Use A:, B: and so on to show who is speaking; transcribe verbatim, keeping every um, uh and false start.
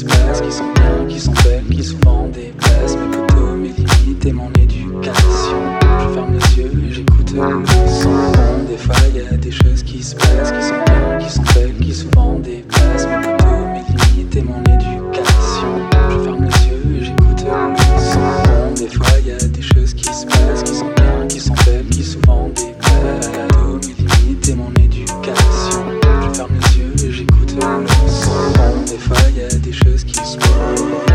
A: se passent, qui sont bien, qui sont belles, qui souvent déplacent mes poteaux, mes limites et mon éducation. Je ferme les yeux et j'écoute le son. Bon, des fois y a des choses qui se passent, qui sont bien, qui sont belles, qui souvent déplacent mes poteaux, mes limites et mon éducation. Je ferme les yeux et j'écoute le son. Bon, des fois y a des choses qui se passent, qui sont bien, qui sont belles, qui souvent déplacent mes limites et mon éducation. Je ferme les yeux et j'écoute le son. Bon, des fois y a des choses qui se passent.